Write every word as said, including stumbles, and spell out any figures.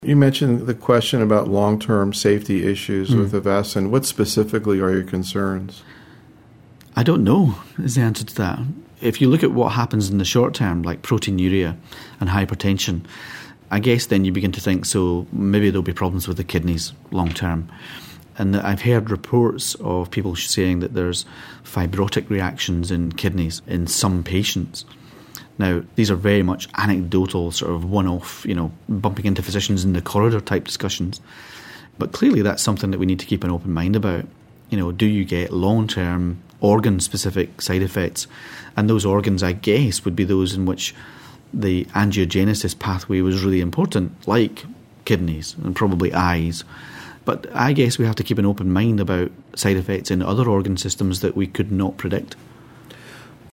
You mentioned the question about long-term safety issues mm. with Avastin. What specifically are your concerns? I don't know is the answer to that. If you look at what happens in the short term, like proteinuria and hypertension, I guess then you begin to think, so maybe there'll be problems with the kidneys long term. And I've heard reports of people saying that there's fibrotic reactions in kidneys in some patients. Now, these are very much anecdotal, sort of one-off, you know, bumping into physicians in the corridor type discussions. But clearly that's something that we need to keep an open mind about. You know, do you get long-term organ-specific side effects? And those organs, I guess, would be those in which the angiogenesis pathway was really important, like kidneys and probably eyes. But I guess we have to keep an open mind about side effects in other organ systems that we could not predict.